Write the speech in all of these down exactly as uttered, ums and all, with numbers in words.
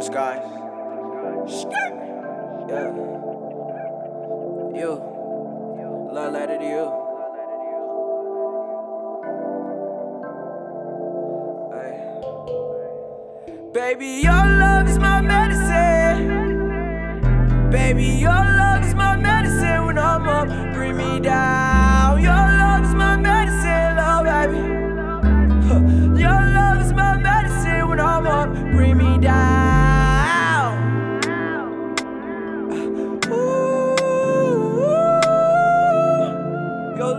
Lil Sky. Yeah. You. Love letter to you. Ay. Baby, your love is my medicine. Baby, your love is my medicine. When I'm up, bring me down. Your love is my medicine, love, baby. Your love is my medicine. When I'm up, bring me down. Ooh, your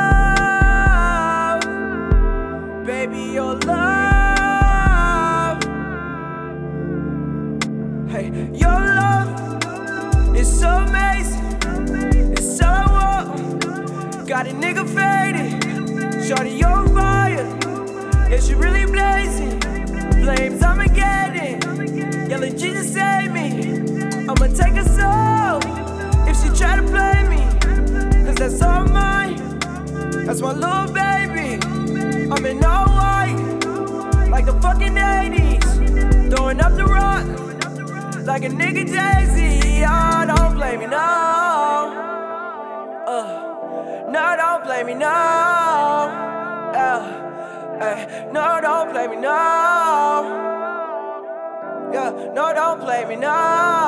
love, baby, your love. Hey, your love is so amazing. It's so what got a nigga faded. Shorty, you're fire. Yeah, she really blazing. Flames, I'ma get it. Yelling, Jesus save me. I'ma take her soul if she try to play me. Cause that's all mine. That's my little baby. I'm in all white, like the fucking eighties. Throwing up the rock, like a nigga Jay-Z. Oh, don't blame me, no. Uh, no, don't blame me, no. Uh, uh, no, don't blame me, no. Yeah, no, don't blame me, no.